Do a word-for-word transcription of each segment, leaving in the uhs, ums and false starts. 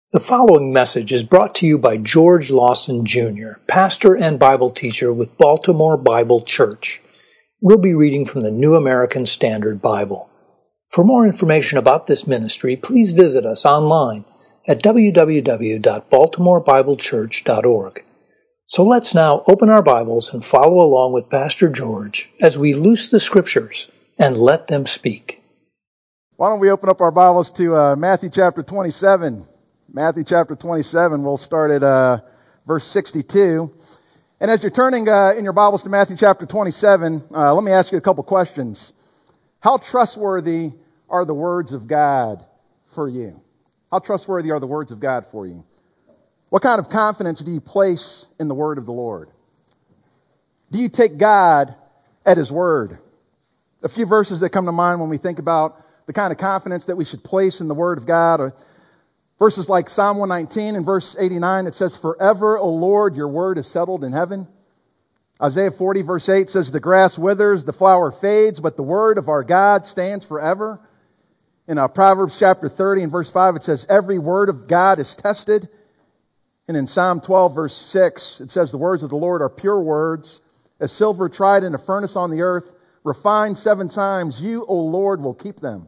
The following message is brought to you by George Lawson Junior, pastor and Bible teacher with Baltimore Bible Church. We'll be reading from the New American Standard Bible. For more information about this ministry, please visit us online at w w w dot baltimore bible church dot org. So let's now open our Bibles and follow along with Pastor George as we loose the Scriptures and let them speak. Why don't we open up our Bibles to uh, Matthew chapter twenty-seven. Matthew chapter twenty-seven, we'll start at uh, verse sixty-two. And as you're turning uh, in your Bibles to Matthew chapter twenty-seven, uh, let me ask you a couple questions. How trustworthy are the words of God for you? How trustworthy are the words of God for you? What kind of confidence do you place in the word of the Lord? Do you take God at His word? A few verses that come to mind when we think about the kind of confidence that we should place in the word of God are verses like Psalm one nineteen and verse eighty-nine. It says, "Forever, O Lord, your word is settled in heaven." Isaiah forty verse eight says, "The grass withers, the flower fades, but the word of our God stands forever." In uh, Proverbs chapter thirty and verse five, it says, "Every word of God is tested." And in Psalm twelve verse six, it says, "The words of the Lord are pure words, as silver tried in a furnace on the earth, refined seven times, you, O Lord, will keep them."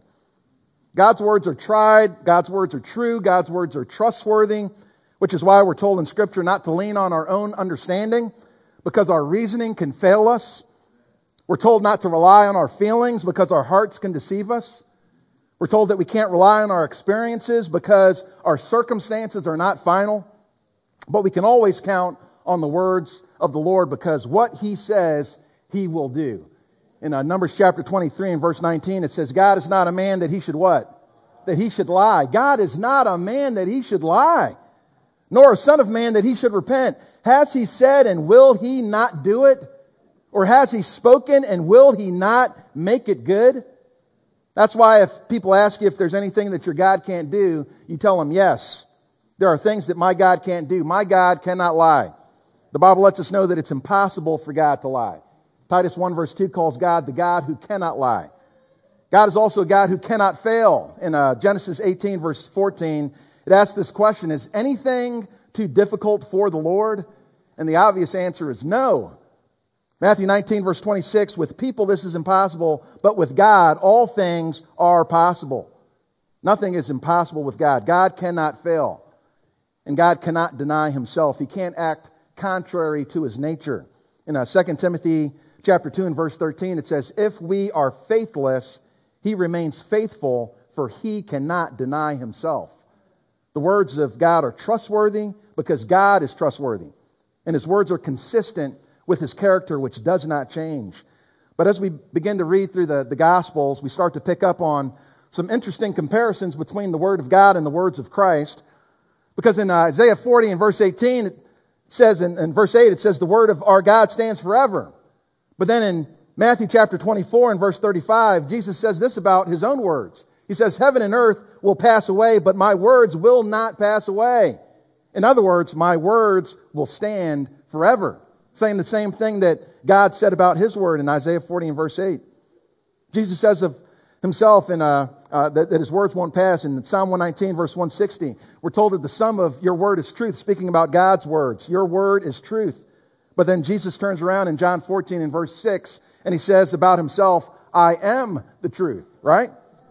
God's words are tried, God's words are true, God's words are trustworthy, which is why we're told in Scripture not to lean on our own understanding, because our reasoning can fail us. We're told not to rely on our feelings, because our hearts can deceive us. We're told that we can't rely on our experiences, because our circumstances are not final. But we can always count on the words of the Lord, because what He says, He will do. In uh, Numbers chapter twenty-three and verse nineteen, it says, "God is not a man that He should" what? That He should lie. God is not a man that He should lie, nor a son of man that He should repent. Has He said, and will He not do it? Or has He spoken, and will He not make it good? That's why if people ask you if there's anything that your God can't do, you tell them, yes, there are things that my God can't do. My God cannot lie. The Bible lets us know that it's impossible for God to lie. Titus one verse two calls God the God who cannot lie. God is also a God who cannot fail. In uh, Genesis eighteen verse fourteen, it asks this question, "Is anything too difficult for the Lord?" And the obvious answer is no. Matthew nineteen verse twenty-six, "With people this is impossible, but with God all things are possible." Nothing is impossible with God. God cannot fail. And God cannot deny Himself. He can't act contrary to His nature. In uh, Second Timothy chapter two and verse thirteen, it says, "If we are faithless, He remains faithful, for He cannot deny Himself." The words of God are trustworthy because God is trustworthy. And His words are consistent with His character, which does not change. But as we begin to read through the, the Gospels, we start to pick up on some interesting comparisons between the Word of God and the words of Christ. Because in Isaiah forty and verse eighteen, it says, in, in verse eight, it says, "The word of our God stands forever." But then in Matthew chapter twenty-four and verse thirty-five, Jesus says this about His own words. He says, "Heaven and earth will pass away, but my words will not pass away." In other words, my words will stand forever. Saying the same thing that God said about His word in Isaiah forty and verse eight. Jesus says of Himself in, uh, uh, that, that His words won't pass. In Psalm one nineteen verse one sixty, we're told that the sum of your word is truth, speaking about God's words. Your word is truth. But then Jesus turns around in John fourteen and verse six, and He says about Himself, "I am the truth," right?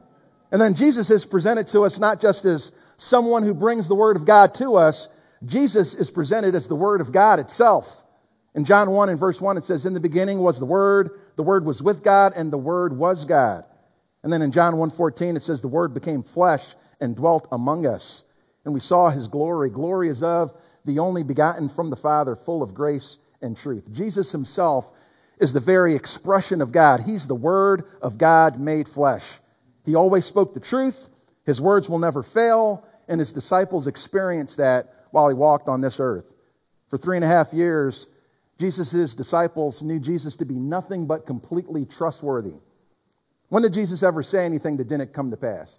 And then Jesus is presented to us not just as someone who brings the word of God to us. Jesus is presented as the word of God itself. In John one and verse one, it says, "In the beginning was the Word, the Word was with God, and the Word was God." And then in John one fourteen, it says, "The Word became flesh and dwelt among us. And we saw His glory. Glory is of the only begotten from the Father, full of grace and truth." Jesus Himself is the very expression of God. He's the Word of God made flesh. He always spoke the truth. His words will never fail. And His disciples experienced that while He walked on this earth. For three and a half years, Jesus' disciples knew Jesus to be nothing but completely trustworthy. When did Jesus ever say anything that didn't come to pass?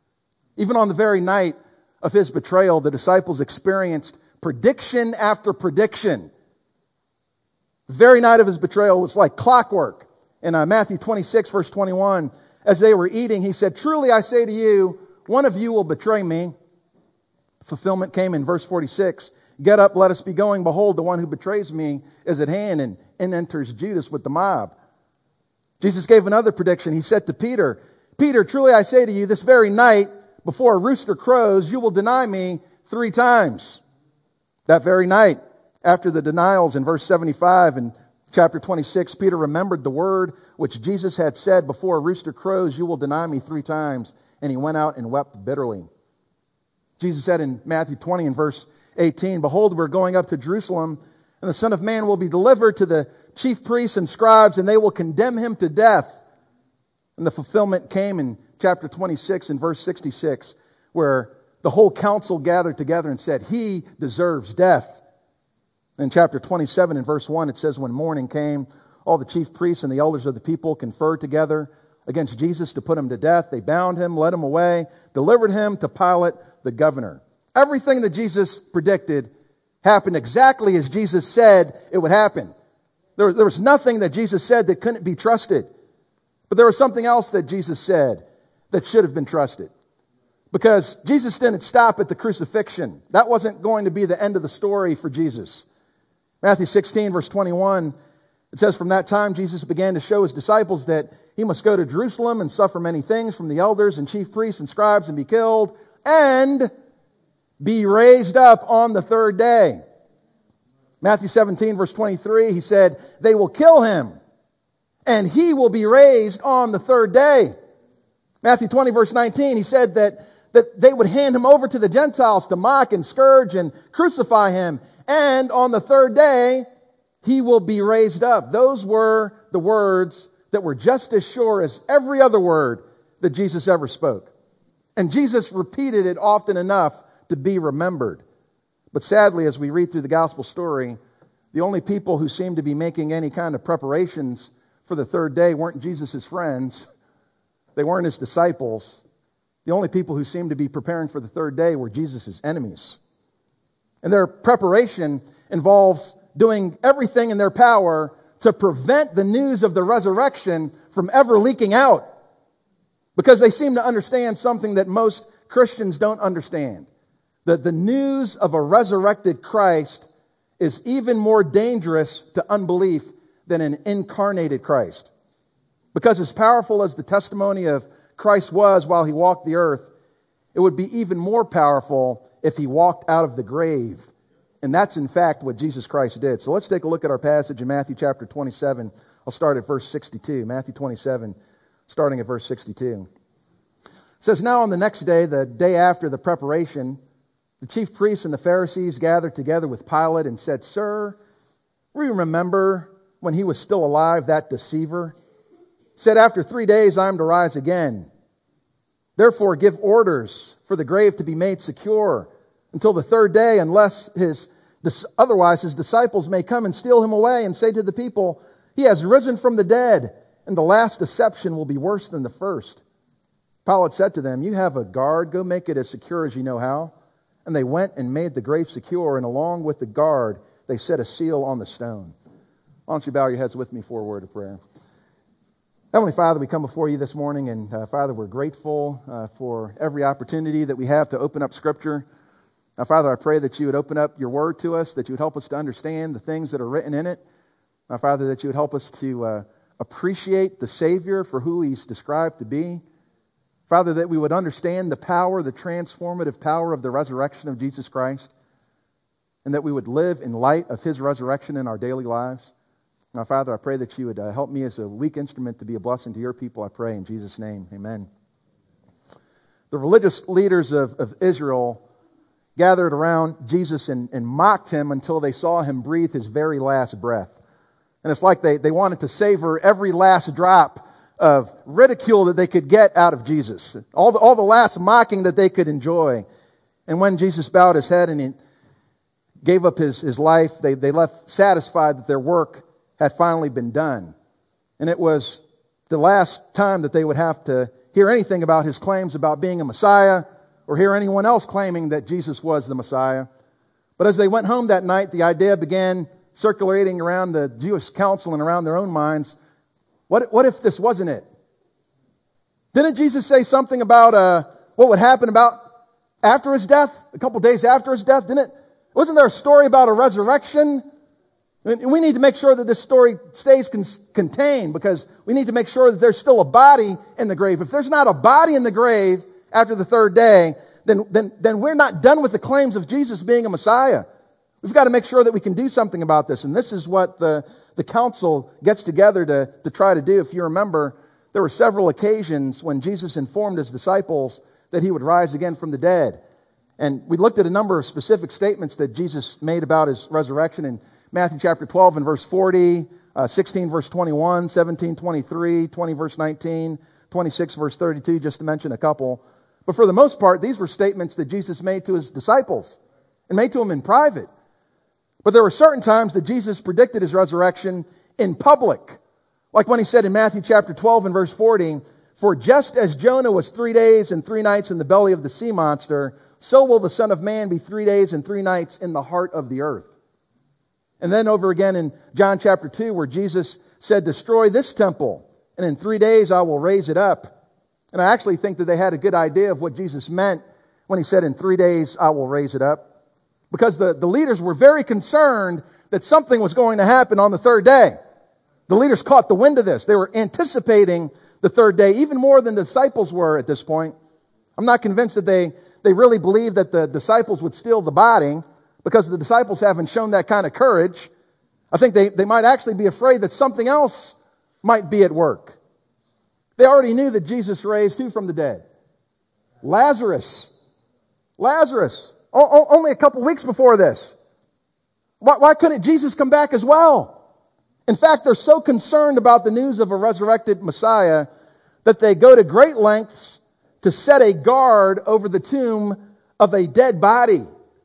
Even on the very night of His betrayal, the disciples experienced prediction after prediction. The very night of His betrayal was like clockwork. In uh, Matthew twenty-six, verse twenty-one, as they were eating, He said, "Truly I say to you, one of you will betray me." Fulfillment came in verse forty-six. Get up, let us be going. Behold, the one who betrays me is at hand. And in enters Judas with the mob. Jesus gave another prediction. He said to Peter, Peter, truly I say to you, this very night, before a rooster crows, you will deny me three times. That very night, after the denials in verse seventy-five and chapter twenty-six, Peter remembered the word which Jesus had said, before a rooster crows, you will deny me three times. And he went out and wept bitterly. Jesus said in Matthew twenty and verse eighteen, behold, we're going up to Jerusalem, and the Son of Man will be delivered to the chief priests and scribes, and they will condemn him to death. And the fulfillment came in chapter twenty-six and verse sixty-six, where the whole council gathered together and said, he deserves death. In chapter twenty-seven and verse one, it says, when morning came, all the chief priests and the elders of the people conferred together against Jesus to put him to death. They bound him, led him away, delivered him to Pilate, the governor. Everything that Jesus predicted happened exactly as Jesus said it would happen. There, there was nothing that Jesus said that couldn't be trusted. But there was something else that Jesus said that should have been trusted. Because Jesus didn't stop at the crucifixion. That wasn't going to be the end of the story for Jesus. Matthew sixteen, verse twenty-one, it says, from that time Jesus began to show his disciples that he must go to Jerusalem and suffer many things from the elders and chief priests and scribes and be killed and be raised up on the third day. Matthew seventeen, verse twenty-three, he said, they will kill him and he will be raised on the third day. Matthew twenty, verse nineteen, he said that, that they would hand him over to the Gentiles to mock and scourge and crucify him. And on the third day, he will be raised up. Those were the words that were just as sure as every other word that Jesus ever spoke. And Jesus repeated it often enough to be remembered. But sadly, as we read through the gospel story, the only people who seemed to be making any kind of preparations for the third day weren't Jesus' friends. They weren't his disciples. The only people who seemed to be preparing for the third day were Jesus' enemies. And their preparation involves doing everything in their power to prevent the news of the resurrection from ever leaking out. Because they seem to understand something that most Christians don't understand. That the news of a resurrected Christ is even more dangerous to unbelief than an incarnated Christ. Because as powerful as the testimony of Christ was while he walked the earth, it would be even more powerful if he walked out of the grave. And that's in fact what Jesus Christ did. So let's take a look at our passage in Matthew chapter twenty-seven. I'll start at verse sixty-two. Matthew twenty-seven, starting at verse sixty-two. It says, now on the next day, the day after the preparation, the chief priests and the Pharisees gathered together with Pilate and said, Sir, we remember when he was still alive, that deceiver said, after three days I am to rise again. Therefore give orders for the grave to be made secure until the third day, unless his otherwise his disciples may come and steal him away and say to the people, he has risen from the dead, and the last deception will be worse than the first. Pilate said to them, you have a guard, go make it as secure as you know how. And they went and made the grave secure, and along with the guard, they set a seal on the stone. Why don't you bow your heads with me for a word of prayer? Heavenly Father, we come before you this morning, and uh, Father, we're grateful uh, for every opportunity that we have to open up Scripture. Now, Father, I pray that you would open up your word to us, that you would help us to understand the things that are written in it. Now, Father, that you would help us to uh, appreciate the Savior for who he's described to be. Father, that we would understand the power, the transformative power of the resurrection of Jesus Christ, and that we would live in light of his resurrection in our daily lives. Now, Father, I pray that you would uh, help me as a weak instrument to be a blessing to your people. I pray in Jesus' name. Amen. The religious leaders of, of Israel gathered around Jesus and, and mocked him until they saw him breathe his very last breath. And it's like they, they wanted to savor every last drop of ridicule that they could get out of Jesus. All the, all the last mocking that they could enjoy. And when Jesus bowed his head and he gave up his, his life, they, they left satisfied that their work had finally been done. And it was the last time that they would have to hear anything about his claims about being a Messiah or hear anyone else claiming that Jesus was the Messiah. But as they went home that night, the idea began circulating around the Jewish council and around their own minds. What, what if this wasn't it? Didn't Jesus say something about uh, what would happen about after his death, a couple days after his death, didn't it? Wasn't there a story about a resurrection? And we need to make sure that this story stays con- contained because we need to make sure that there's still a body in the grave. If there's not a body in the grave after the third day, then, then, then we're not done with the claims of Jesus being a Messiah. We've got to make sure that we can do something about this. And this is what the, the council gets together to, to try to do. If you remember, there were several occasions when Jesus informed his disciples that he would rise again from the dead. And we looked at a number of specific statements that Jesus made about his resurrection in Matthew chapter twelve and verse forty, uh, sixteen verse twenty-one, seventeen twenty-three, twenty verse nineteen, twenty-six verse thirty-two, just to mention a couple. But for the most part, these were statements that Jesus made to his disciples and made to them in private. But there were certain times that Jesus predicted his resurrection in public. Like when he said in Matthew chapter twelve and verse forty, "For just as Jonah was three days and three nights in the belly of the sea monster, so will the Son of Man be three days and three nights in the heart of the earth." And then over again in John chapter two, where Jesus said, "Destroy this temple, and in three days I will raise it up." And I actually think that they had a good idea of what Jesus meant when he said, "In three days I will raise it up." Because the, the leaders were very concerned that something was going to happen on the third day. The leaders caught the wind of this. They were anticipating the third day, even more than the disciples were at this point. I'm not convinced that they, they really believed that the disciples would steal the body, because the disciples haven't shown that kind of courage. I think they, they might actually be afraid that something else might be at work. They already knew that Jesus raised who from the dead? Lazarus. Lazarus. O- o- only a couple weeks before this. Why, why couldn't Jesus come back as well? In fact, they're so concerned about the news of a resurrected Messiah that they go to great lengths to set a guard over the tomb of a dead body.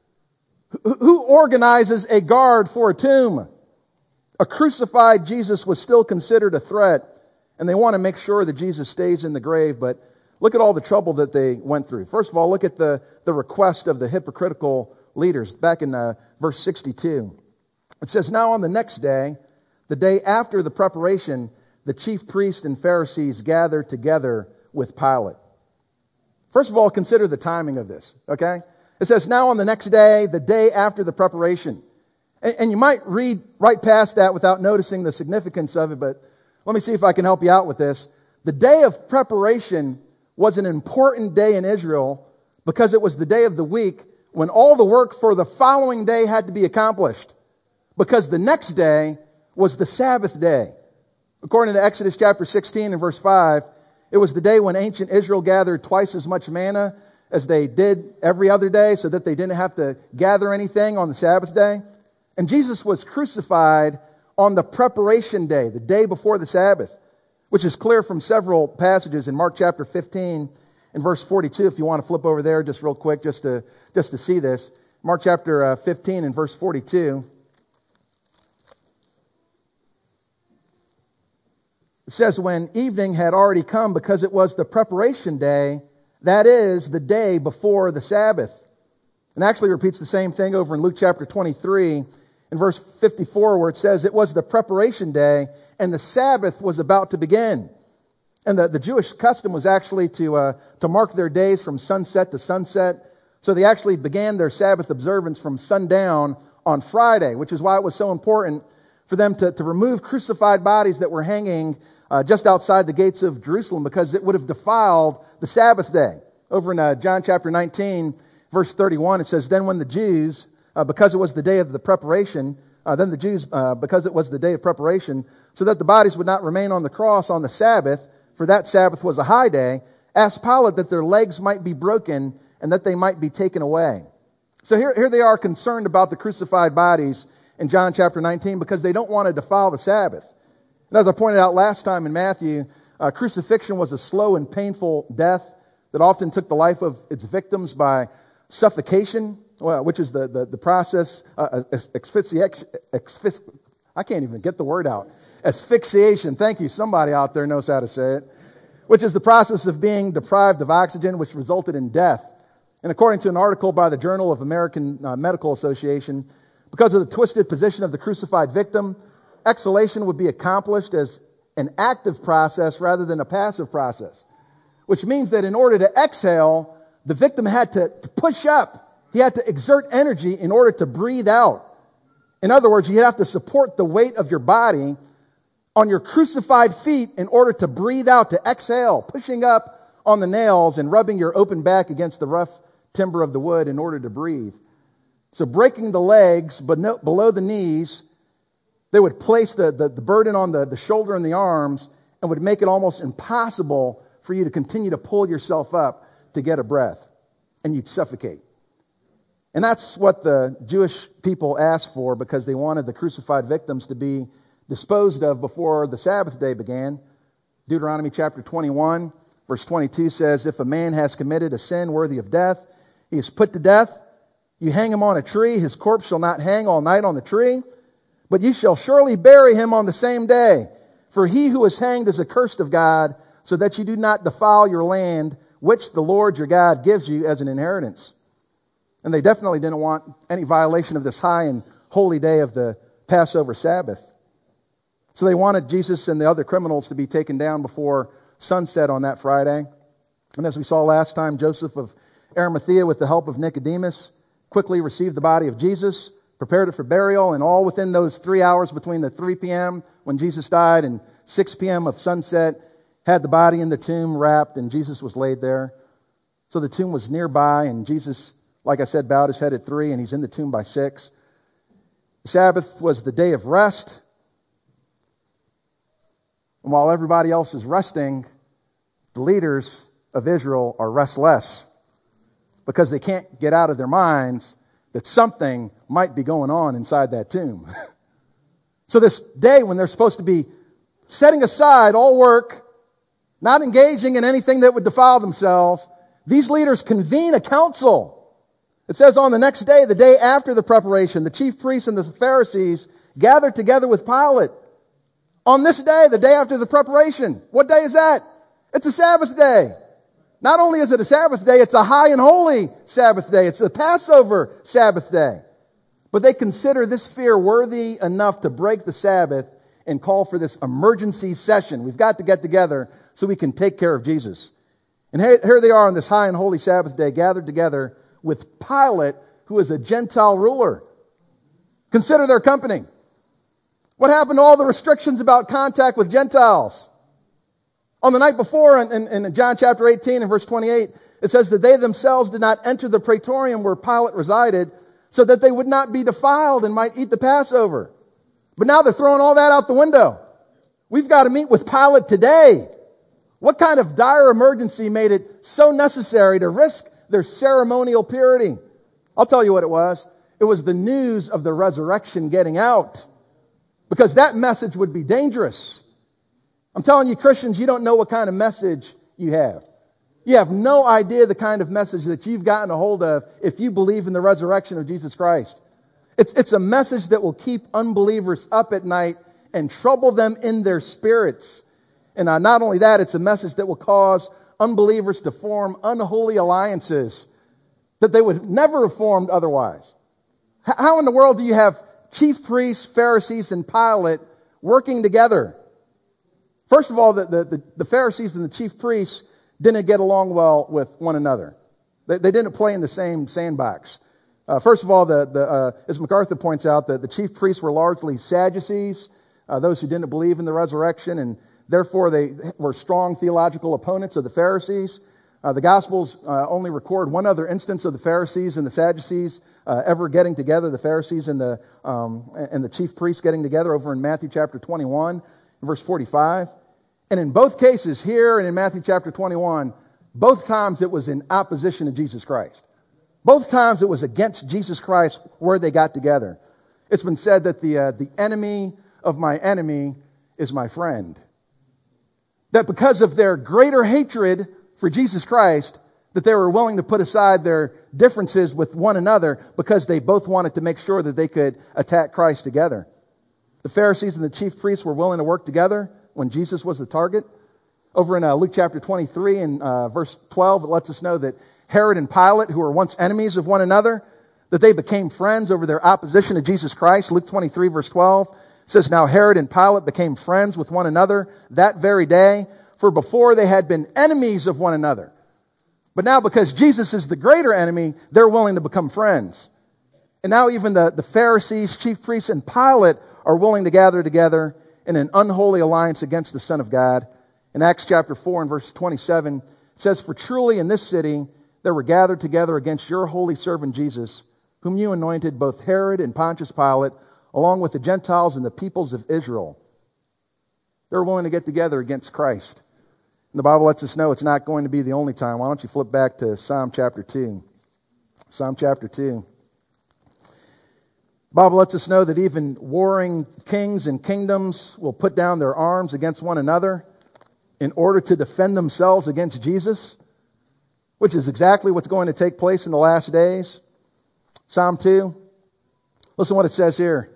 Who organizes a guard for a tomb? A crucified Jesus was still considered a threat, and they want to make sure that Jesus stays in the grave. But look at all the trouble that they went through. First of all, look at the, the request of the hypocritical leaders. Back in uh, verse sixty-two, it says, "Now on the next day, the day after the preparation, the chief priests and Pharisees gathered together with Pilate." First of all, consider the timing of this, okay? It says, "Now on the next day, the day after the preparation." And, and you might read right past that without noticing the significance of it, but let me see if I can help you out with this. The day of preparation was an important day in Israel because it was the day of the week when all the work for the following day had to be accomplished. Because the next day was the Sabbath day. According to Exodus chapter sixteen and verse five, it was the day when ancient Israel gathered twice as much manna as they did every other day, so that they didn't have to gather anything on the Sabbath day. And Jesus was crucified on the preparation day, the day before the Sabbath, which is clear from several passages in Mark chapter fifteen and verse forty-two. If you want to flip over there just real quick, just to, just to see this. Mark chapter uh, fifteen and verse forty-two. It says, "When evening had already come, because it was the preparation day, that is, the day before the Sabbath." And actually repeats the same thing over in Luke chapter twenty-three, in verse fifty-four, where it says, "It was the preparation day, and the Sabbath was about to begin." And the, the Jewish custom was actually to, uh, to mark their days from sunset to sunset. So they actually began their Sabbath observance from sundown on Friday, which is why it was so important for them to, to remove crucified bodies that were hanging uh, just outside the gates of Jerusalem, because it would have defiled the Sabbath day. Over in uh, John chapter nineteen, verse thirty-one, it says, "Then when the Jews, uh, because it was the day of the preparation, uh, then the Jews, uh, because it was the day of preparation, so that the bodies would not remain on the cross on the Sabbath, for that Sabbath was a high day, asked Pilate that their legs might be broken and that they might be taken away." So here, here they are concerned about the crucified bodies in John chapter nineteen because they don't want to defile the Sabbath. And as I pointed out last time in Matthew, uh, crucifixion was a slow and painful death that often took the life of its victims by suffocation, well, which is the, the, the process, uh, asphyxiation, asphyxi- I can't even get the word out. Asphyxiation, thank you, somebody out there knows how to say it, which is the process of being deprived of oxygen, which resulted in death. And according to an article by the Journal of American uh, Medical Association, because of the twisted position of the crucified victim, exhalation would be accomplished as an active process rather than a passive process, which means that in order to exhale, the victim had to, to push up. He had to exert energy in order to breathe out. In other words, you have to support the weight of your body on your crucified feet in order to breathe out, to exhale, pushing up on the nails and rubbing your open back against the rough timber of the wood in order to breathe. So breaking the legs but no, below the knees, they would place the, the, the burden on the, the shoulder and the arms and would make it almost impossible for you to continue to pull yourself up to get a breath. And you'd suffocate. And that's what the Jewish people asked for because they wanted the crucified victims to be disposed of before the Sabbath day began. Deuteronomy chapter twenty-one, verse twenty-two says, if a man has committed a sin worthy of death, he is put to death. You hang him on a tree. His corpse shall not hang all night on the tree, but you shall surely bury him on the same day. For he who is hanged is accursed of God, so that you do not defile your land, which the Lord your God gives you as an inheritance. And they definitely didn't want any violation of this high and holy day of the Passover Sabbath. So they wanted Jesus and the other criminals to be taken down before sunset on that Friday. And as we saw last time, Joseph of Arimathea, with the help of Nicodemus, quickly received the body of Jesus, prepared it for burial, and all within those three hours between the three p.m. when Jesus died and six p.m. of sunset, had the body in the tomb wrapped, and Jesus was laid there. So the tomb was nearby, and Jesus, like I said, bowed his head at three, and he's in the tomb by six. The Sabbath was the day of rest. And while everybody else is resting, the leaders of Israel are restless because they can't get out of their minds that something might be going on inside that tomb. So this day when they're supposed to be setting aside all work, not engaging in anything that would defile themselves, these leaders convene a council. It says on the next day, the day after the preparation, the chief priests and the Pharisees gathered together with Pilate. On this day, the day after the preparation. What day is that? It's a Sabbath day. Not only is it a Sabbath day, it's a high and holy Sabbath day. It's the Passover Sabbath day. But they consider this fear worthy enough to break the Sabbath and call for this emergency session. We've got to get together so we can take care of Jesus. And here, here they are on this high and holy Sabbath day, gathered together with Pilate, who is a Gentile ruler. Consider their company. What happened to all the restrictions about contact with Gentiles? On the night before, in, in, in John chapter eighteen and verse twenty-eight, it says that they themselves did not enter the praetorium where Pilate resided, so that they would not be defiled and might eat the Passover. But now they're throwing all that out the window. We've got to meet with Pilate today. What kind of dire emergency made it so necessary to risk their ceremonial purity? I'll tell you what it was. It was the news of the resurrection getting out. Because that message would be dangerous. I'm telling you, Christians, you don't know what kind of message you have. You have no idea the kind of message that you've gotten a hold of if you believe in the resurrection of Jesus Christ. It's, it's a message that will keep unbelievers up at night and trouble them in their spirits. And uh, not only that, it's a message that will cause unbelievers to form unholy alliances that they would never have formed otherwise. H- how in the world do you have chief priests, Pharisees, and Pilate working together? First of all, the, the, the Pharisees and the chief priests didn't get along well with one another. They, they didn't play in the same sandbox. Uh, first of all, the, the, uh, as MacArthur points out, the, the chief priests were largely Sadducees, uh, those who didn't believe in the resurrection, and therefore they were strong theological opponents of the Pharisees. Uh, the Gospels uh, only record one other instance of the Pharisees and the Sadducees uh, ever getting together, the Pharisees and the um, and the chief priests getting together over in Matthew chapter twenty-one, verse forty-five. And in both cases, here and in Matthew chapter twenty-one, both times it was in opposition to Jesus Christ. Both times it was against Jesus Christ where they got together. It's been said that the uh, the enemy of my enemy is my friend. That because of their greater hatred for Jesus Christ, that they were willing to put aside their differences with one another because they both wanted to make sure that they could attack Christ together. The Pharisees and the chief priests were willing to work together when Jesus was the target. Over in uh, Luke chapter twenty-three and uh, verse twelve, it lets us know that Herod and Pilate, who were once enemies of one another, that they became friends over their opposition to Jesus Christ. Luke twenty-three verse twelve says, now Herod and Pilate became friends with one another that very day, for before they had been enemies of one another. But now because Jesus is the greater enemy, they're willing to become friends. And now even the, the Pharisees, chief priests, and Pilate are willing to gather together in an unholy alliance against the Son of God. In Acts chapter four and verse twenty-seven, it says, "For truly in this city there were gathered together against your holy servant Jesus, whom you anointed, both Herod and Pontius Pilate, along with the Gentiles and the peoples of Israel." They're willing to get together against Christ. And the Bible lets us know it's not going to be the only time. Why don't you flip back to Psalm chapter two. Psalm chapter two. The Bible lets us know that even warring kings and kingdoms will put down their arms against one another in order to defend themselves against Jesus, which is exactly what's going to take place in the last days. Psalm two. Listen to what it says here.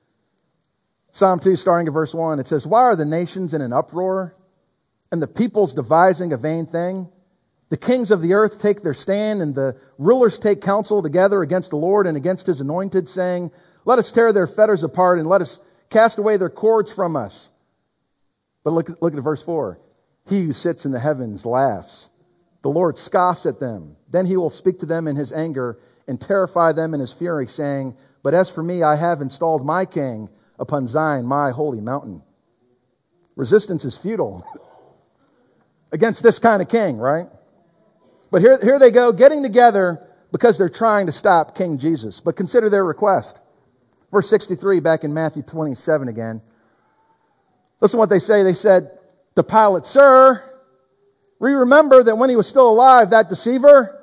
Psalm two, starting at verse one. It says, "Why are the nations in an uproar, and the peoples devising a vain thing? The kings of the earth take their stand, and the rulers take counsel together against the Lord and against his anointed, saying, let us tear their fetters apart, and let us cast away their cords from us." But look, look at verse four. "He who sits in the heavens laughs. The Lord scoffs at them. Then he will speak to them in his anger and terrify them in his fury, saying, but as for me, I have installed my king upon Zion, my holy mountain." Resistance is futile against this kind of king, right? But here, here they go, getting together because they're trying to stop King Jesus. But consider their request. Verse sixty-three, back in Matthew twenty-seven again. Listen to what they say. They said to Pilate, "Sir, we remember that when he was still alive, that deceiver,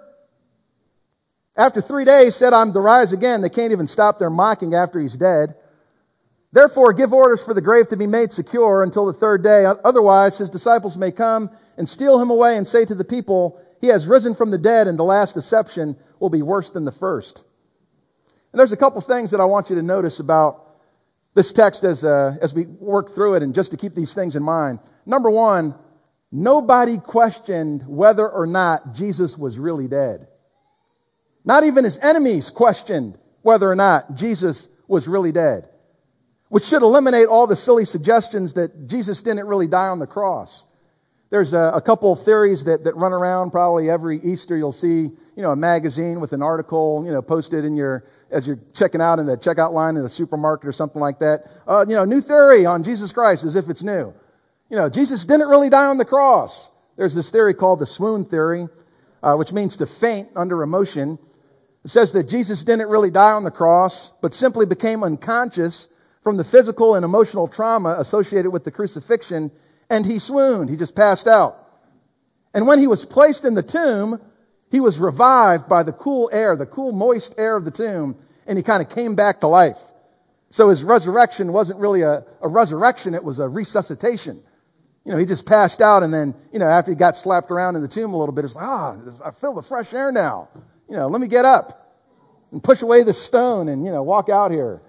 after three days said, I'm to rise again." They can't even stop their mocking after he's dead. "Therefore, give orders for the grave to be made secure until the third day. Otherwise, his disciples may come and steal him away and say to the people, he has risen from the dead, and the last deception will be worse than the first." And there's a couple things that I want you to notice about this text as, uh, as we work through it, and just to keep these things in mind. Number one, nobody questioned whether or not Jesus was really dead. Not even his enemies questioned whether or not Jesus was really dead, which should eliminate all the silly suggestions that Jesus didn't really die on the cross. There's a, a couple of theories that, that run around. Probably every Easter you'll see, you know, a magazine with an article, you know, posted in your, as you're checking out in the checkout line in the supermarket or something like that. Uh, you know, new theory on Jesus Christ, as if it's new. You know, Jesus didn't really die on the cross. There's this theory called the swoon theory, uh, which means to faint under emotion. It says that Jesus didn't really die on the cross, but simply became unconscious from the physical and emotional trauma associated with the crucifixion, and he swooned. He just passed out. And when he was placed in the tomb, he was revived by the cool air, the cool, moist air of the tomb, and he kind of came back to life. So his resurrection wasn't really a, a resurrection, it was a resuscitation. You know, he just passed out, and then, you know, after he got slapped around in the tomb a little bit, it's like, ah, I feel the fresh air now. You know, let me get up and push away this stone and, you know, walk out here.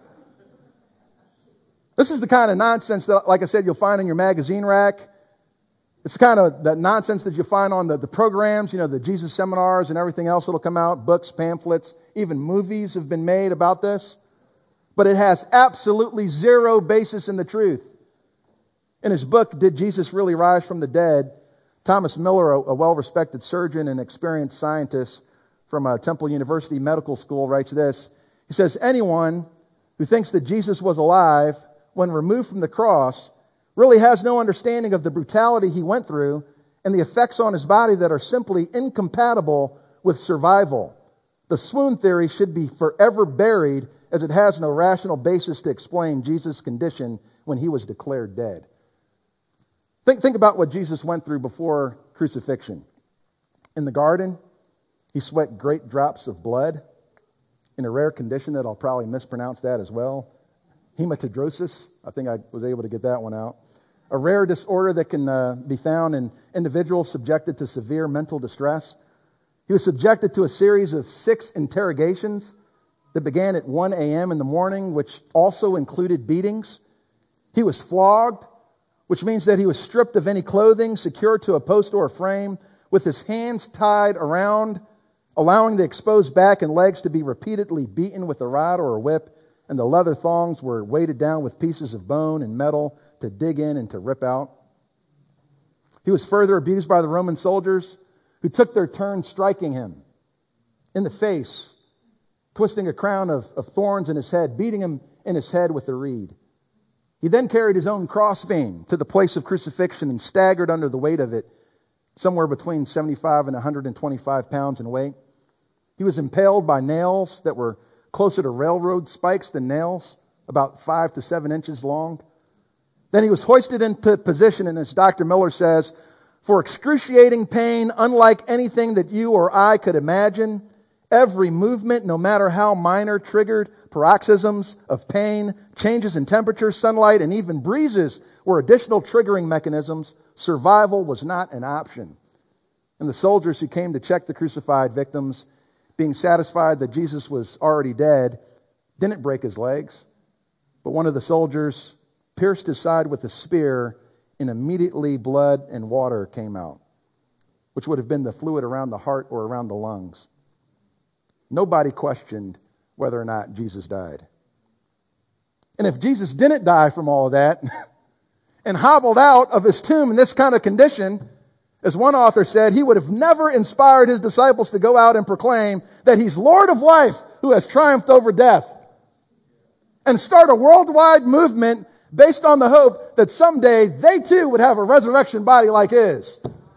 This is the kind of nonsense that, like I said, you'll find in your magazine rack. It's the kind of that nonsense that you find on the, the programs, you know, the Jesus seminars and everything else that'll come out, books, pamphlets, even movies have been made about this. But it has absolutely zero basis in the truth. In his book, Did Jesus Really Rise from the Dead?, Thomas Miller, a, a well-respected surgeon and experienced scientist from uh, Temple University Medical School, writes this. He says, anyone who thinks that Jesus was alive when removed from the cross really has no understanding of the brutality he went through and the effects on his body that are simply incompatible with survival. The swoon theory should be forever buried, as it has no rational basis to explain Jesus' condition when he was declared dead. Think, think about what Jesus went through before crucifixion. In the garden, he sweat great drops of blood in a rare condition that I'll probably mispronounce that as well. Hematidrosis. I think I was able to get that one out. A rare disorder that can uh, be found in individuals subjected to severe mental distress. He was subjected to a series of six interrogations that began at one a.m. in the morning, which also included beatings. He was flogged, which means that he was stripped of any clothing, secured to a post or a frame, with his hands tied around, allowing the exposed back and legs to be repeatedly beaten with a rod or a whip, and the leather thongs were weighted down with pieces of bone and metal to dig in and to rip out. He was further abused by the Roman soldiers, who took their turn striking him in the face, twisting a crown of, of thorns in his head, beating him in his head with a reed. He then carried his own crossbeam to the place of crucifixion and staggered under the weight of it, somewhere between seventy-five and one hundred twenty-five pounds in weight. He was impaled by nails that were closer to railroad spikes than nails, about five to seven inches long. Then he was hoisted into position, and as Doctor Miller says, for excruciating pain unlike anything that you or I could imagine. Every movement, no matter how minor, triggered paroxysms of pain, changes in temperature, sunlight, and even breezes were additional triggering mechanisms. Survival was not an option. And the soldiers who came to check the crucified victims, being satisfied that Jesus was already dead, didn't break his legs. But one of the soldiers pierced his side with a spear, and immediately blood and water came out, which would have been the fluid around the heart or around the lungs. Nobody questioned whether or not Jesus died. And if Jesus didn't die from all of that and hobbled out of his tomb in this kind of condition, as one author said, he would have never inspired his disciples to go out and proclaim that he's Lord of life who has triumphed over death, and start a worldwide movement based on the hope that someday they too would have a resurrection body like his.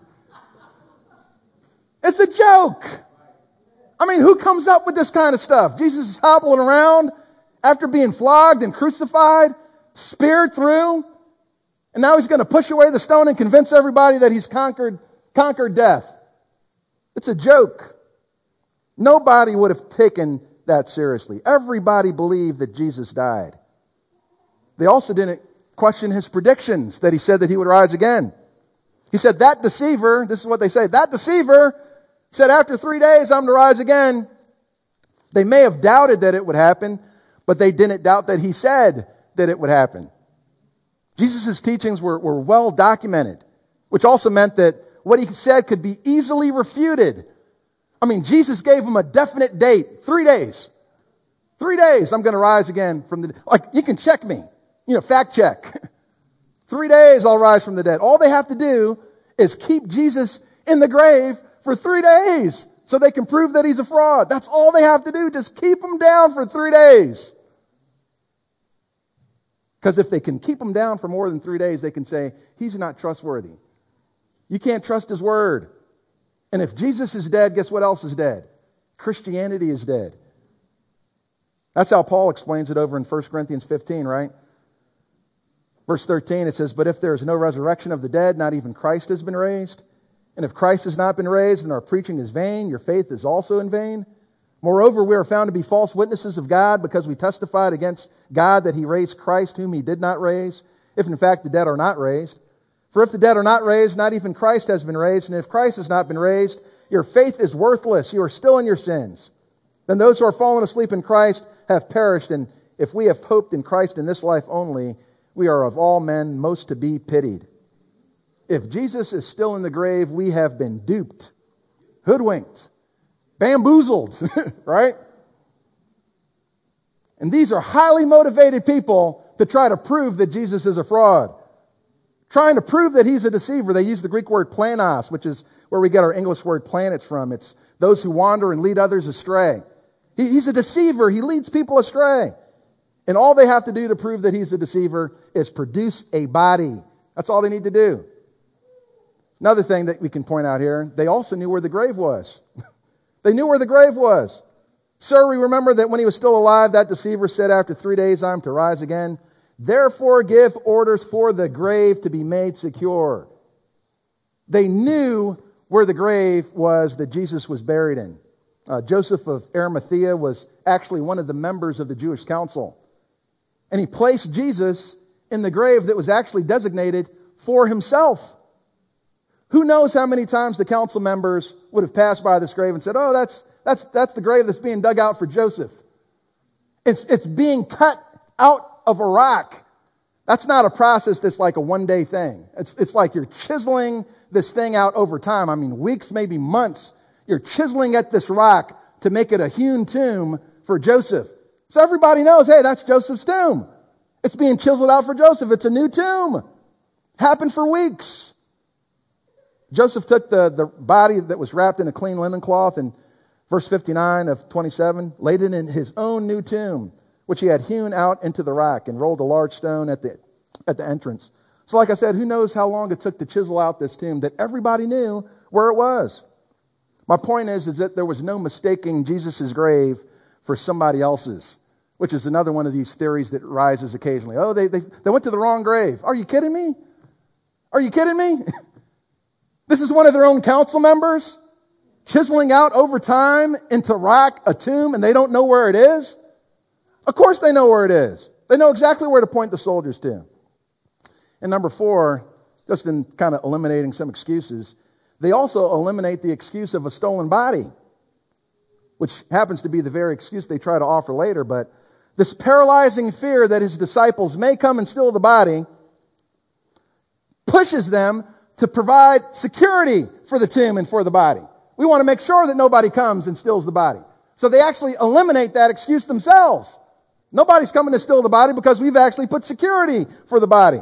It's a joke. I mean, who comes up with this kind of stuff? Jesus is hobbling around after being flogged and crucified, speared through, and now he's going to push away the stone and convince everybody that he's conquered, conquered death. It's a joke. Nobody would have taken that seriously. Everybody believed that Jesus died. They also didn't question his predictions that he said that he would rise again. He said, that deceiver, this is what they say, that deceiver said, after three days, I'm to rise again. They may have doubted that it would happen, but they didn't doubt that he said that it would happen. Jesus' teachings were, were well documented, which also meant that what he said could be easily refuted. I mean, Jesus gave him a definite date, three days. Three days, I'm going to rise again from the, like, you can check me, you know, fact check. Three days, I'll rise from the dead. All they have to do is keep Jesus in the grave for three days so they can prove that he's a fraud. That's all they have to do. Just keep him down for three days. Because if they can keep him down for more than three days, they can say, he's not trustworthy. You can't trust his word. And if Jesus is dead, guess what else is dead? Christianity is dead. That's how Paul explains it over in First Corinthians fifteen, right? Verse thirteen, it says, but if there is no resurrection of the dead, not even Christ has been raised. And if Christ has not been raised, then our preaching is vain, your faith is also in vain. Moreover, we are found to be false witnesses of God because we testified against God that he raised Christ whom he did not raise, if in fact the dead are not raised. For if the dead are not raised, not even Christ has been raised. And if Christ has not been raised, your faith is worthless. You are still in your sins. Then those who are fallen asleep in Christ have perished. And if we have hoped in Christ in this life only, we are of all men most to be pitied. If Jesus is still in the grave, we have been duped, hoodwinked, bamboozled, right? And these are highly motivated people to try to prove that Jesus is a fraud. Trying to prove that he's a deceiver. They use the Greek word planos, which is where we get our English word planets from. It's those who wander and lead others astray. He, he's a deceiver. He leads people astray. And all they have to do to prove that he's a deceiver is produce a body. That's all they need to do. Another thing that we can point out here, they also knew where the grave was. They knew where the grave was. Sir, we remember that when he was still alive, that deceiver said, after three days I'm to rise again. Therefore give orders for the grave to be made secure. They knew where the grave was that Jesus was buried in. Uh, Joseph of Arimathea was actually one of the members of the Jewish council. And he placed Jesus in the grave that was actually designated for himself. Who knows how many times the council members would have passed by this grave and said, oh, that's that's that's the grave that's being dug out for Joseph. It's it's being cut out of a rock. That's not a process that's like a one-day thing. It's it's like you're chiseling this thing out over time. I mean, weeks, maybe months. You're chiseling at this rock to make it a hewn tomb for Joseph. So everybody knows, hey, that's Joseph's tomb. It's being chiseled out for Joseph. It's a new tomb. Happened for weeks. Joseph took the, the body that was wrapped in a clean linen cloth, and verse fifty-nine of twenty-seven, laid it in his own new tomb, which he had hewn out into the rock, and rolled a large stone at the at the entrance. So like I said, who knows how long it took to chisel out this tomb that everybody knew where it was. My point is, is that there was no mistaking Jesus' grave for somebody else's, which is another one of these theories that rises occasionally. Oh, they, they, they went to the wrong grave. Are you kidding me? Are you kidding me? This is one of their own council members chiseling out over time into rock a tomb, and they don't know where it is? Of course they know where it is. They know exactly where to point the soldiers to. And number four, just in kind of eliminating some excuses, they also eliminate the excuse of a stolen body, which happens to be the very excuse they try to offer later. But this paralyzing fear that his disciples may come and steal the body pushes them to provide security for the tomb and for the body. We want to make sure that nobody comes and steals the body. So they actually eliminate that excuse themselves. Nobody's coming to steal the body because we've actually put security for the body.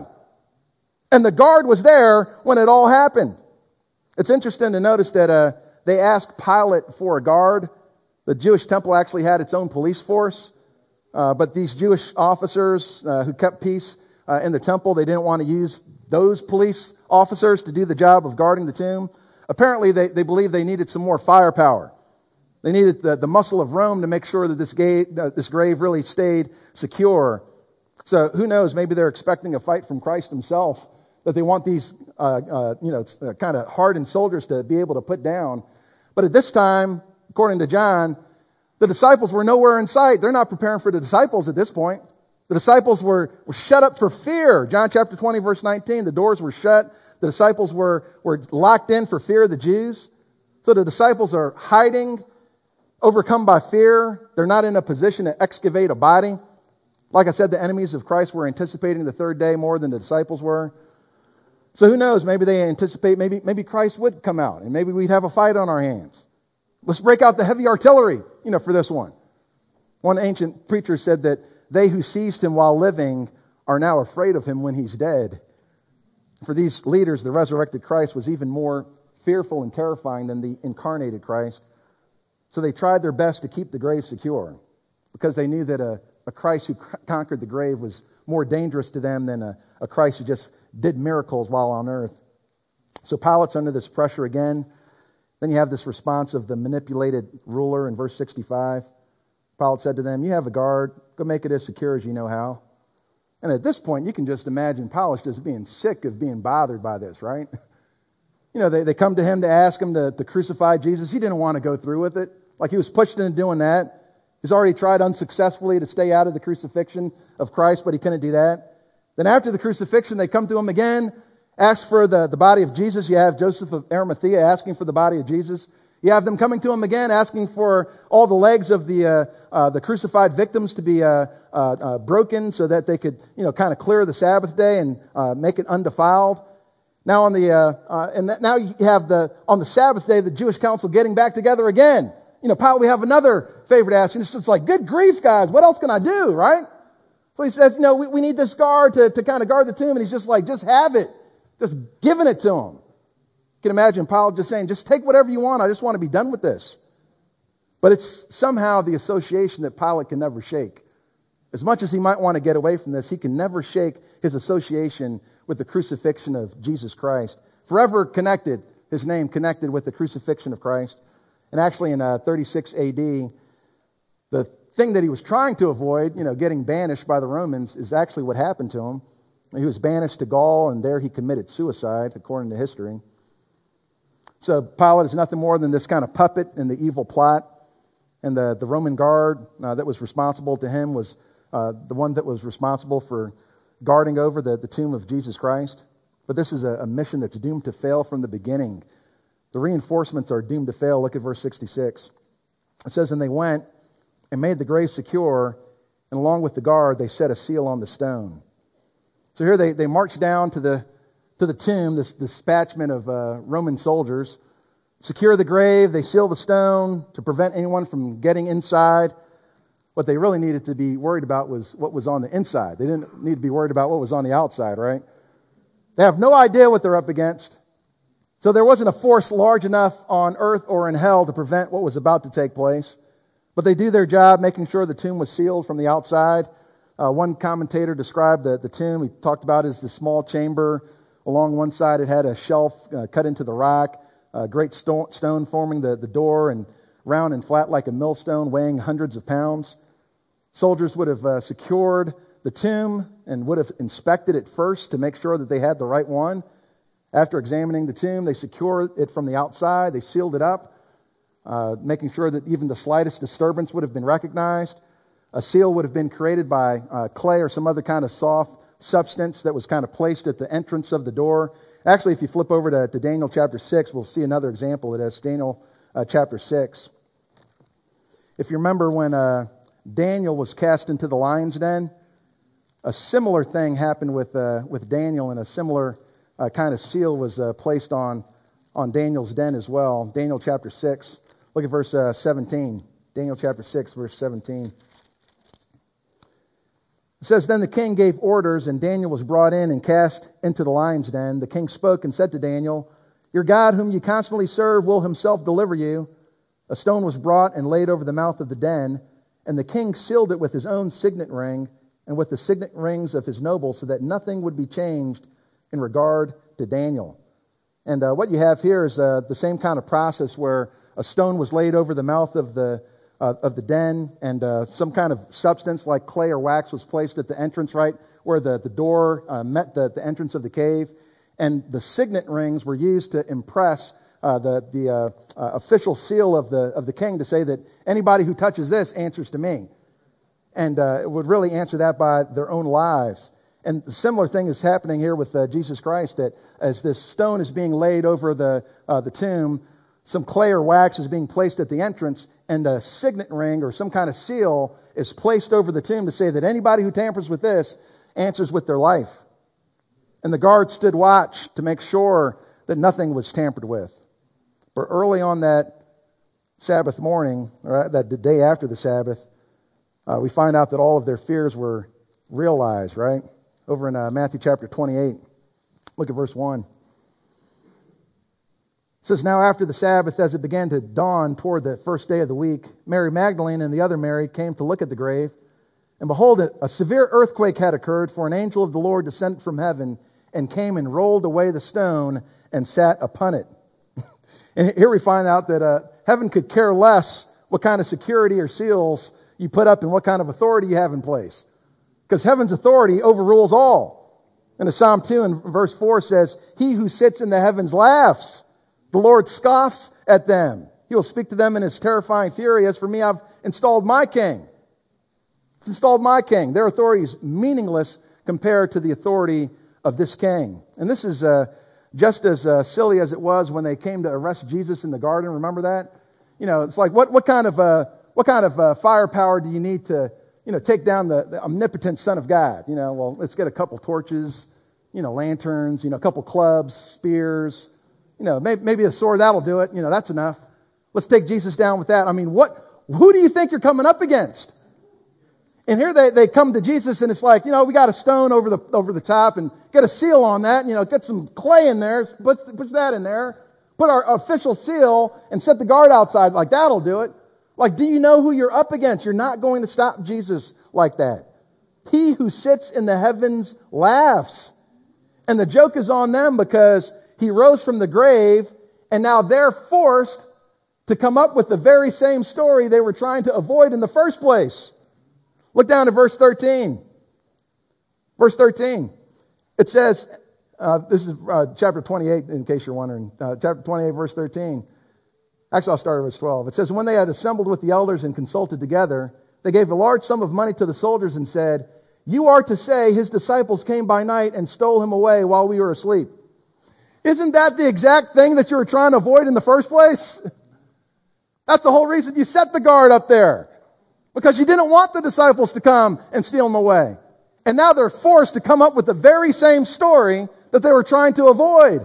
And the guard was there when it all happened. It's interesting to notice that uh, they asked Pilate for a guard. The Jewish temple actually had its own police force. Uh, but these Jewish officers uh, who kept peace uh, in the temple, they didn't want to use those police officers to do the job of guarding the tomb. Apparently, they, they believed they needed some more firepower. They needed the, the muscle of Rome to make sure that this, ga- uh, this grave really stayed secure. So who knows, maybe they're expecting a fight from Christ himself that they want these uh, uh, you know, uh, kind of hardened soldiers to be able to put down. But at this time, according to John, the disciples were nowhere in sight. They're not preparing for the disciples at this point. The disciples were, were shut up for fear. John chapter twenty, verse nineteen, the doors were shut. The disciples were, were locked in for fear of the Jews. So the disciples are hiding, overcome by fear. They're not in a position to excavate a body. Like I said, the enemies of Christ were anticipating the third day more than the disciples were. So who knows, maybe they anticipate, maybe, maybe Christ would come out and maybe we'd have a fight on our hands. Let's break out the heavy artillery, you know, for this one. One ancient preacher said that they who seized him while living are now afraid of him when he's dead. For these leaders, the resurrected Christ was even more fearful and terrifying than the incarnated Christ. So they tried their best to keep the grave secure because they knew that a, a Christ who conquered the grave was more dangerous to them than a, a Christ who just did miracles while on earth. So Pilate's under this pressure again. Then you have this response of the manipulated ruler in verse sixty-five. Pilate said to them, "You have a guard. Go make it as secure as you know how." And at this point, you can just imagine Pilate just being sick of being bothered by this, right? You know, they, they come to him to ask him to, to crucify Jesus. He didn't want to go through with it. Like he was pushed into doing that. He's already tried unsuccessfully to stay out of the crucifixion of Christ, but he couldn't do that. Then after the crucifixion, they come to him again, ask for the, the body of Jesus. You have Joseph of Arimathea asking for the body of Jesus. You have them coming to him again, asking for all the legs of the uh, uh, the crucified victims to be uh, uh, uh, broken so that they could, you know, kind of clear the Sabbath day and uh, make it undefiled. Now on the uh, uh, and that, now you have the on the Sabbath day, the Jewish council getting back together again. You know, Pilate, we have another favor to ask. And it's just like, good grief, guys, what else can I do, right? So he says, you know, we, we need this guard to, to kind of guard the tomb. And he's just like, just have it. Just giving it to him. You can imagine Pilate just saying, just take whatever you want. I just want to be done with this. But it's somehow the association that Pilate can never shake. As much as he might want to get away from this, he can never shake his association with the crucifixion of Jesus Christ. Forever connected, his name connected with the crucifixion of Christ. And actually in uh, thirty-six A D, the thing that he was trying to avoid, you know, getting banished by the Romans, is actually what happened to him. He was banished to Gaul, and there he committed suicide, according to history. So Pilate is nothing more than this kind of puppet in the evil plot. And the, the Roman guard uh, that was responsible to him was uh, the one that was responsible for guarding over the, the tomb of Jesus Christ. But this is a, a mission that's doomed to fail from the beginning. The reinforcements are doomed to fail. Look at verse sixty-six. It says, "And they went and made the grave secure, and along with the guard they set a seal on the stone." So here they, they marched down to the to the tomb, this dispatchment of uh, Roman soldiers, secure the grave, they seal the stone to prevent anyone from getting inside. What they really needed to be worried about was what was on the inside. They didn't need to be worried about what was on the outside, right? They have no idea what they're up against. So there wasn't a force large enough on earth or in hell to prevent what was about to take place. But they do their job, making sure the tomb was sealed from the outside. Uh, one commentator described the, the tomb, he talked about it as the small chamber. Along one side it had a shelf uh, cut into the rock, a great sto- stone forming the, the door, and round and flat like a millstone, weighing hundreds of pounds. Soldiers would have uh, secured the tomb and would have inspected it first to make sure that they had the right one. After examining the tomb, they secured it from the outside. They sealed it up, uh, making sure that even the slightest disturbance would have been recognized. A seal would have been created by uh, clay or some other kind of soft substance that was kind of placed at the entrance of the door. Actually, if you flip over to, to Daniel chapter six, we'll see another example of this. Daniel uh, chapter six. If you remember when uh, Daniel was cast into the lion's den, a similar thing happened with uh, with Daniel, and a similar uh, kind of seal was uh, placed on on Daniel's den as well. Daniel chapter six. Look at verse uh, seventeen. Daniel chapter six, verse seventeen. It says, "Then the king gave orders, and Daniel was brought in and cast into the lion's den. The king spoke and said to Daniel, 'Your God, whom you constantly serve, will himself deliver you.' A stone was brought and laid over the mouth of the den, and the king sealed it with his own signet ring and with the signet rings of his nobles, so that nothing would be changed in regard to Daniel." And uh, what you have here is uh, the same kind of process where a stone was laid over the mouth of the uh, of the den, and uh, some kind of substance like clay or wax was placed at the entrance, right where the, the door uh, met the, the entrance of the cave. And the signet rings were used to impress uh, the, the uh, uh, official seal of the, of the king, to say that anybody who touches this answers to me. And uh, it would really answer that by their own lives. And the similar thing is happening here with uh, Jesus Christ, that as this stone is being laid over the uh, the tomb, some clay or wax is being placed at the entrance, and a signet ring or some kind of seal is placed over the tomb to say that anybody who tampers with this answers with their life. And the guards stood watch to make sure that nothing was tampered with. But early on that Sabbath morning, or that the day after the Sabbath, uh, we find out that all of their fears were realized, right? Over in uh, Matthew chapter twenty-eight, look at verse one. It says, "Now after the Sabbath, as it began to dawn toward the first day of the week, Mary Magdalene and the other Mary came to look at the grave. And behold, a severe earthquake had occurred, for an angel of the Lord descended from heaven and came and rolled away the stone and sat upon it." And here we find out that uh, heaven could care less what kind of security or seals you put up and what kind of authority you have in place, because heaven's authority overrules all. And the Psalm two and verse four says, "He who sits in the heavens laughs. The Lord scoffs at them. He will speak to them in his terrifying fury. As for me, I've installed my king. I've installed my king." Their authority is meaningless compared to the authority of this king. And this is uh, just as uh, silly as it was when they came to arrest Jesus in the garden. Remember that? You know, it's like, what what kind of uh, what kind of uh, firepower do you need to, you know, take down the, the omnipotent Son of God? You know, well, let's get a couple torches, you know, lanterns, you know, a couple clubs, spears. You know, maybe, maybe a sword, that'll do it. You know, that's enough. Let's take Jesus down with that. I mean, what? Who do you think you're coming up against? And here they, they come to Jesus, and it's like, you know, we got a stone over the over the top, and get a seal on that. You know, get some clay in there, put, put that in there, put our official seal, and set the guard outside. Like, that'll do it. Like, do you know who you're up against? You're not going to stop Jesus like that. He who sits in the heavens laughs. And the joke is on them, because he rose from the grave, and now they're forced to come up with the very same story they were trying to avoid in the first place. Look down to verse thirteen. Verse thirteen. It says, uh, this is uh, chapter twenty-eight, in case you're wondering. Uh, chapter twenty-eight, verse thirteen. Actually, I'll start at verse twelve. It says, "When they had assembled with the elders and consulted together, they gave a large sum of money to the soldiers and said, 'You are to say his disciples came by night and stole him away while we were asleep.'" Isn't that the exact thing that you were trying to avoid in the first place? That's the whole reason you set the guard up there. Because you didn't want the disciples to come and steal them away. And now they're forced to come up with the very same story that they were trying to avoid.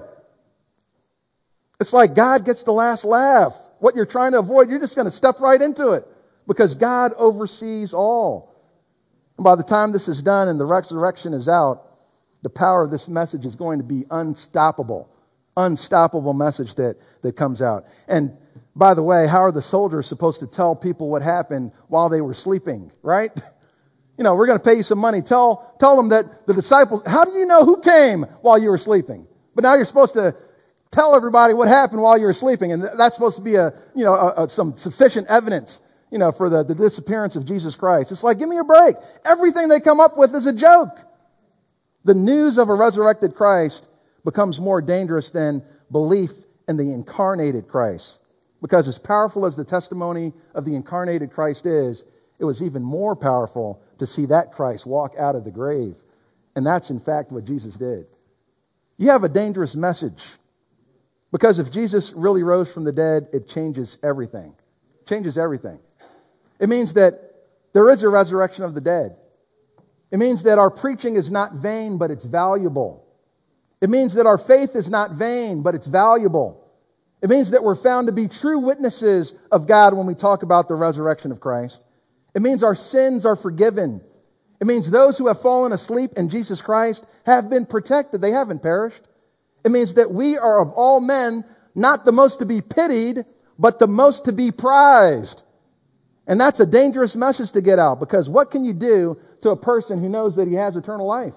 It's like God gets the last laugh. What you're trying to avoid, you're just going to step right into it. Because God oversees all. And by the time this is done and the resurrection is out, the power of this message is going to be unstoppable. unstoppable message that, that comes out. And by the way, how are the soldiers supposed to tell people what happened while they were sleeping, right? You know, we're going to pay you some money. Tell, tell them that the disciples, how do you know who came while you were sleeping? But now you're supposed to tell everybody what happened while you were sleeping. And that's supposed to be a, you know, a, a, some sufficient evidence, you know, for the, the disappearance of Jesus Christ. It's like, give me a break. Everything they come up with is a joke. The news of a resurrected Christ becomes more dangerous than belief in the incarnated Christ. Because as powerful as the testimony of the incarnated Christ is, it was even more powerful to see that Christ walk out of the grave. And that's in fact what Jesus did. You have a dangerous message. Because if Jesus really rose from the dead, it changes everything. It changes everything. It means that there is a resurrection of the dead. It means that our preaching is not vain, but it's valuable. It means that our faith is not vain, but it's valuable. It means that we're found to be true witnesses of God when we talk about the resurrection of Christ. It means our sins are forgiven. It means those who have fallen asleep in Jesus Christ have been protected. They haven't perished. It means that we are of all men not the most to be pitied, but the most to be prized. And that's a dangerous message to get out, because what can you do to a person who knows that he has eternal life?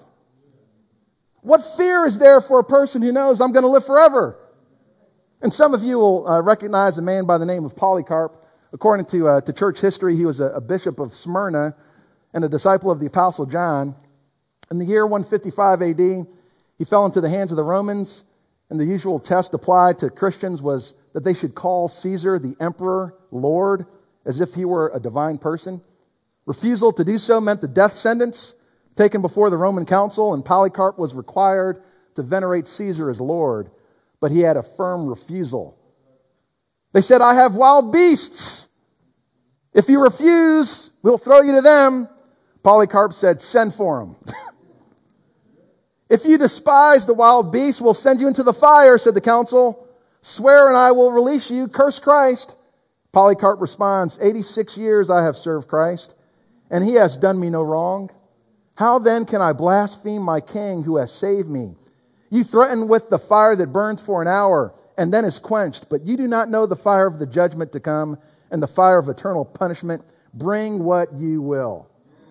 What fear is there for a person who knows I'm going to live forever? And some of you will uh, recognize a man by the name of Polycarp. According to, uh, to church history, he was a, a bishop of Smyrna and a disciple of the Apostle John. In the year one fifty-five A D, he fell into the hands of the Romans, and the usual test applied to Christians was that they should call Caesar the emperor, Lord, as if he were a divine person. Refusal to do so meant the death sentence taken before the Roman council, and Polycarp was required to venerate Caesar as Lord, but he had a firm refusal. They said, I have wild beasts. If you refuse, we'll throw you to them. Polycarp said, send for them. If you despise the wild beasts, we'll send you into the fire, said the council. Swear and I will release you. Curse Christ. Polycarp responds, eighty-six years I have served Christ, and he has done me no wrong. How then can I blaspheme my king who has saved me? You threaten with the fire that burns for an hour and then is quenched, but you do not know the fire of the judgment to come and the fire of eternal punishment. Bring what you will.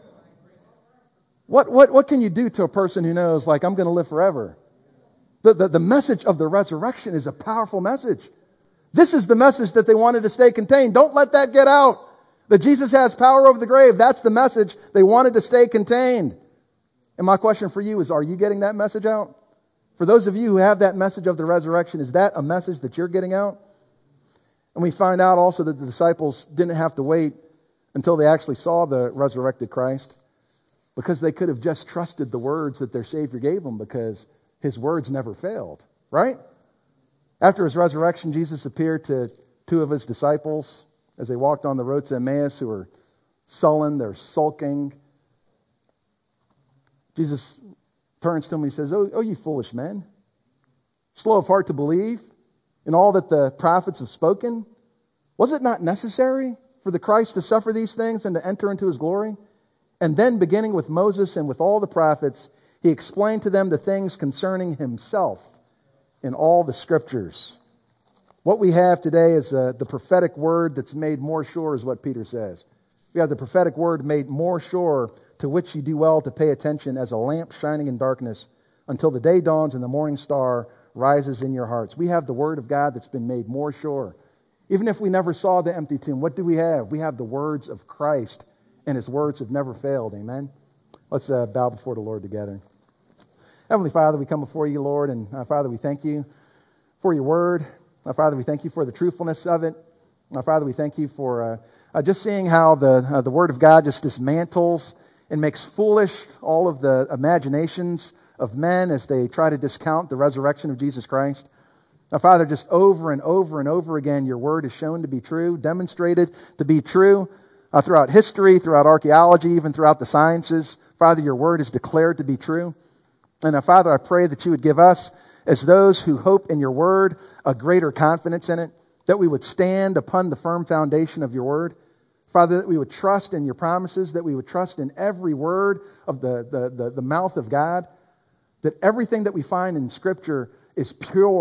What, what, what can you do to a person who knows, like, I'm going to live forever? The, the, the message of the resurrection is a powerful message. This is the message that they wanted to stay contained. Don't let that get out. That Jesus has power over the grave. That's the message they wanted to stay contained. And my question for you is, are you getting that message out? For those of you who have that message of the resurrection, is that a message that you're getting out? And we find out also that the disciples didn't have to wait until they actually saw the resurrected Christ, because they could have just trusted the words that their Savior gave them, because his words never failed, right? After his resurrection, Jesus appeared to two of his disciples as they walked on the road to Emmaus, who were sullen, they're sulking. Jesus turns to them and he says, oh, oh, you foolish men, slow of heart to believe in all that the prophets have spoken. Was it not necessary for the Christ to suffer these things and to enter into his glory? And then, beginning with Moses and with all the prophets, he explained to them the things concerning himself in all the scriptures. What we have today is uh, the prophetic word that's made more sure, is what Peter says. We have the prophetic word made more sure, to which you do well to pay attention, as a lamp shining in darkness until the day dawns and the morning star rises in your hearts. We have the word of God that's been made more sure. Even if we never saw the empty tomb, what do we have? We have the words of Christ, and his words have never failed. Amen? Let's uh, bow before the Lord together. Heavenly Father, we come before you, Lord, and uh, Father, we thank you for your word. Uh, Father, we thank you for the truthfulness of it. Uh, Father, we thank you for uh, uh, just seeing how the uh, the word of God just dismantles and makes foolish all of the imaginations of men as they try to discount the resurrection of Jesus Christ. Now, Father, just over and over and over again, your word is shown to be true, demonstrated to be true uh, throughout history, throughout archaeology, even throughout the sciences. Father, your word is declared to be true. And uh, Father, I pray that you would give us, as those who hope in your word, a greater confidence in it, that we would stand upon the firm foundation of your word. Father, that we would trust in your promises, that we would trust in every word of the, the, the, the mouth of God, that everything that we find in Scripture is pure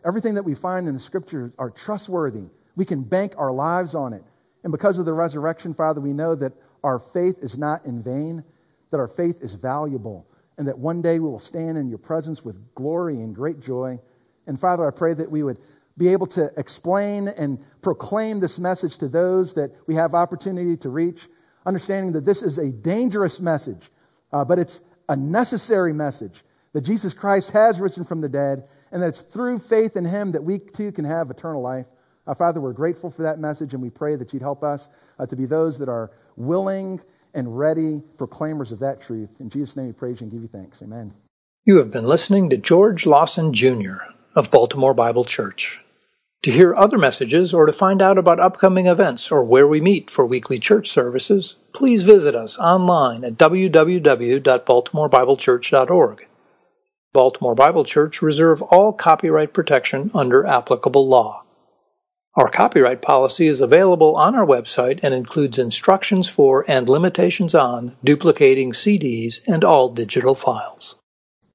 Everything that we find in the Scripture are trustworthy. We can bank our lives on it. And because of the resurrection, Father, we know that our faith is not in vain, that our faith is valuable, and that one day we will stand in your presence with glory and great joy. And Father, I pray that we would be able to explain and proclaim this message to those that we have opportunity to reach, understanding that this is a dangerous message, uh, but it's a necessary message, that Jesus Christ has risen from the dead, and that it's through faith in him that we too can have eternal life. Uh, Father, we're grateful for that message, and we pray that you'd help us uh, to be those that are willing and ready proclaimers of that truth. In Jesus' name we praise you and give you thanks. Amen. You have been listening to George Lawson Junior of Baltimore Bible Church. To hear other messages or to find out about upcoming events or where we meet for weekly church services, please visit us online at w w w dot baltimore bible church dot org. Baltimore Bible Church reserve all copyright protection under applicable law. Our copyright policy is available on our website and includes instructions for and limitations on duplicating C Ds and all digital files.